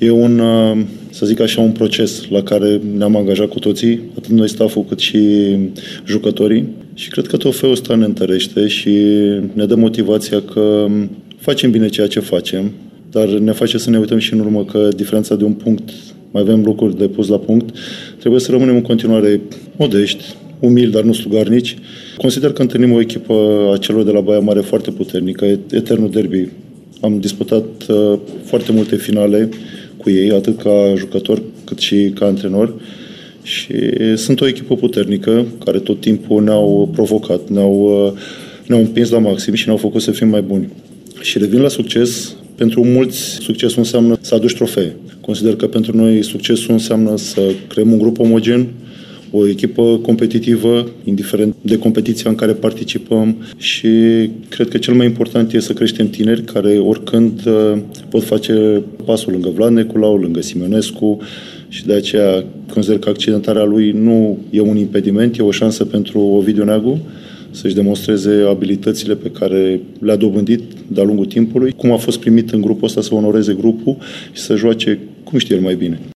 E un, să zic așa, un proces la care ne-am angajat cu toții, atât noi stafful cât și jucătorii. Și cred că trofeul ăsta ne întărește și ne dă motivația că facem bine ceea ce facem, dar ne face să ne uităm și în urmă că diferența de un punct, mai avem lucruri de pus la punct, trebuie să rămânem în continuare modești, umili, dar nu slugarnici. Consider că întâlnim o echipă a celor de la Baia Mare foarte puternică, eternul derby. Am disputat foarte multe finale cu ei, atât ca jucător cât și ca antrenor. Și sunt o echipă puternică care tot timpul ne-au provocat, ne-au împins la maxim și ne-au făcut să fim mai buni. Și revin la succes. Pentru mulți, succesul înseamnă să aduci trofee. Consider că pentru noi succesul înseamnă să creăm un grup omogen, o echipă competitivă, indiferent de competiția în care participăm, și cred că cel mai important este să creștem tineri care oricând pot face pasul lângă Vlad Neculau, lângă Simionescu, și de aceea consider că accidentarea lui nu e un impediment, e o șansă pentru Ovidiu Neagu să-și demonstreze abilitățile pe care le-a dobândit de-a lungul timpului, cum a fost primit în grupul ăsta, să onoreze grupul și să joace cum știe el mai bine.